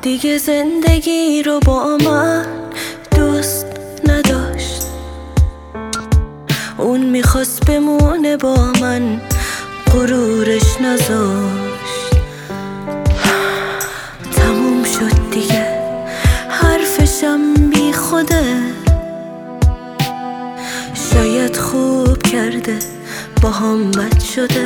دیگه زندگی رو با من دوست نداشت. اون میخواست بمونه با من، غرورش نذاشت. تموم شد دیگه، حرفشم بی خوده. شاید خوب کرده با هم بد شده.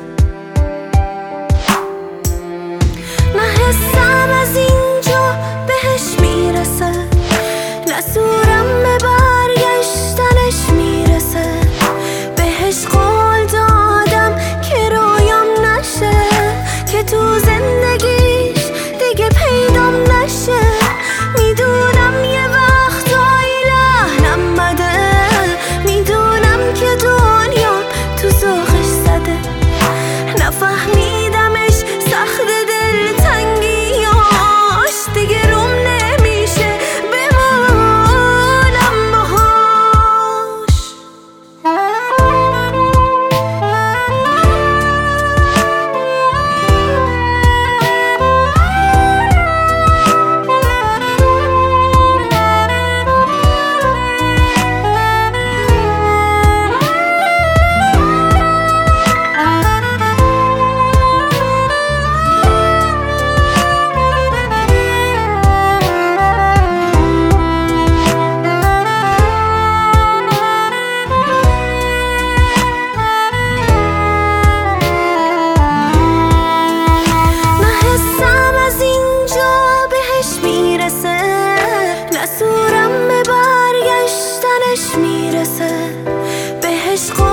نه حسم از اینجا بهش میرسه، نه صورم به برگشتنش میرسه. بهش قول دادم که رویام نشه، که تو زندگیش دیگه پیدام نشه. میدونم یه وقتایی لحنم بده، میدونم که دنیا تو ذوقش زده. نفهمیدمش سخت دلتنگیاش، دیگه روم نمیشه بمونم باهاش. صورم به برگشتنش میرسه. بهش